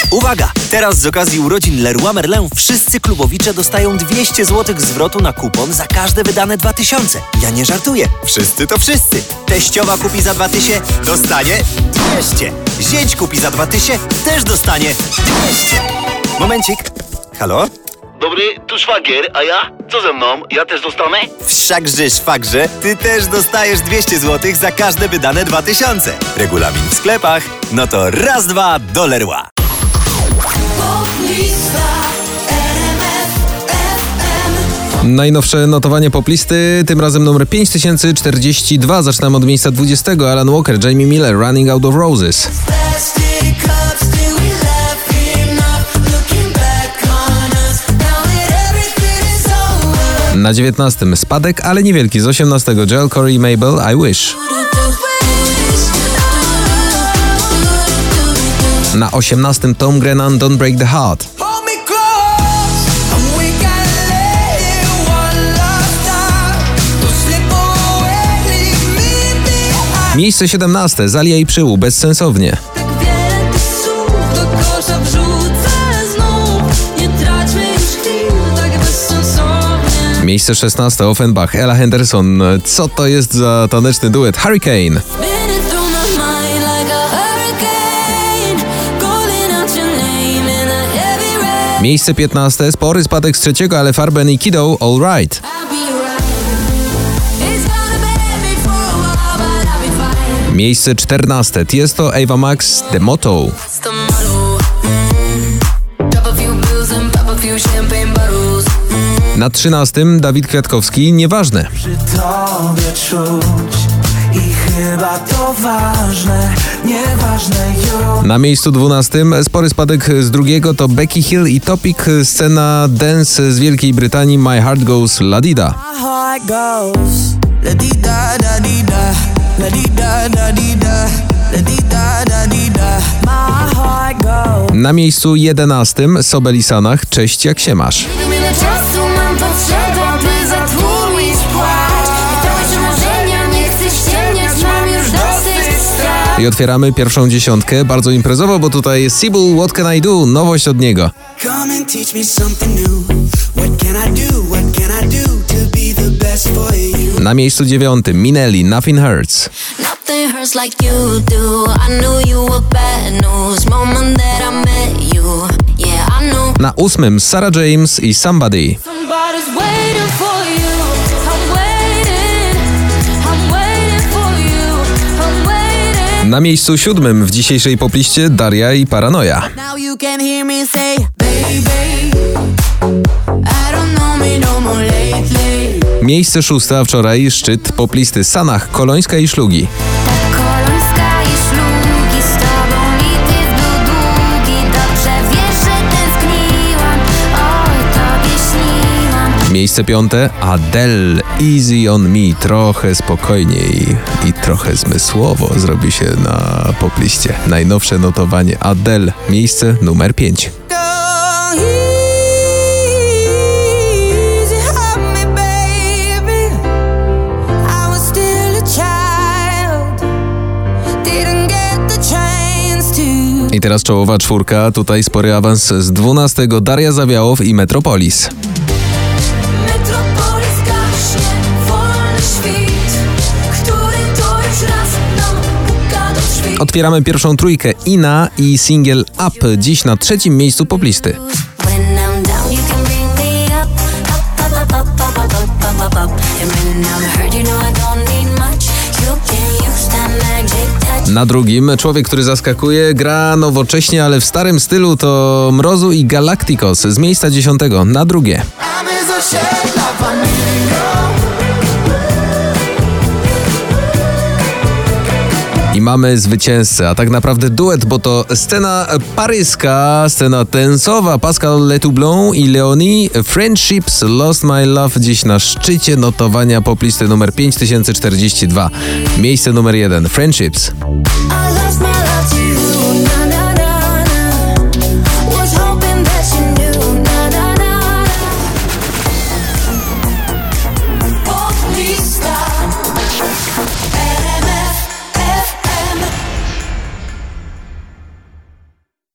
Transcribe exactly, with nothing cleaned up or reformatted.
Uwaga! Teraz z okazji urodzin Leroy Merlin wszyscy klubowicze dostają dwieście złotych zwrotu na kupon za każde wydane dwa tysiące. Ja nie żartuję. Wszyscy to wszyscy. Teściowa kupi za dwa tysiące, dostanie dwieście. Zięć kupi za dwa tysiące, też dostanie dwieście. Momencik. Halo? Dobry, tu szwagier, a ja? Co ze mną? Ja też dostanę? Wszakże, szwagrze, ty też dostajesz dwieście złotych za każde wydane dwa tysiące. Regulamin w sklepach. No to raz, dwa, do Leroy. Najnowsze notowanie poplisty, tym razem numer pięć tysięcy czterdzieści dwa. Zaczynamy od miejsca dwudziestego. Alan Walker, Jamie Miller, Running Out of Roses. Na dziewiętnastym spadek, ale niewielki, z osiemnastego Joel Corey i Mabel, I Wish. Na osiemnastym Tom Grennan, Don't Break the Heart. Miejsce siedemnaste, Zalia i Przyłu, Bezsensownie. Miejsce szesnaste, Offenbach, Ella Henderson. Co to jest za taneczny duet? Hurricane. Miejsce piętnaste, spory spadek z trzeciego, ale Farben i Kiddo, All Right. Miejsce czternaste, Tiesto, Ava Max, The Motto. Na trzynastym Dawid Kwiatkowski, Nieważne. Przy tobie czuć i chyba to ważne, nieważne już. Na miejscu dwunastym spory spadek z drugiego to Becky Hill i Topic, scena dance z Wielkiej Brytanii, My Heart Goes La Dida. Na miejscu jedenastym Sobel i Sanach, Cześć, jak się masz. I otwieramy pierwszą dziesiątkę, bardzo imprezowo, bo tutaj jest Sibul, What Can I Do, nowość od niego. Na miejscu dziewiątym Minelli, Nothing Hurts. Na ósmym Sarah James i Somebody. Na miejscu siódmym w dzisiejszej popliście Daria i Paranoja. Miejsce szóste, a wczoraj szczyt poplisty Sanach, Kolońska i Szlugi. Miejsce piąte Adele, Easy on Me, trochę spokojniej i trochę zmysłowo zrobi się na popliście. Najnowsze notowanie Adele, miejsce numer pięć. I teraz czołowa czwórka, tutaj spory awans z dwunastego Daria Zawiałow i Metropolis. Otwieramy pierwszą trójkę, Ina i singiel Up, dziś na trzecim miejscu poplisty. Na drugim człowiek, który zaskakuje, gra nowocześnie, ale w starym stylu, to Mrozu i Galacticos z miejsca dziesiątego na drugie. I mamy zwycięzcę, a tak naprawdę duet, bo to scena paryska, scena tensowa, Pascal Letoublon i Leonie, Friendships, Lost My Love, dziś na szczycie notowania poplisty numer pięć tysięcy czterdzieści dwa. Miejsce numer jeden, Friendships.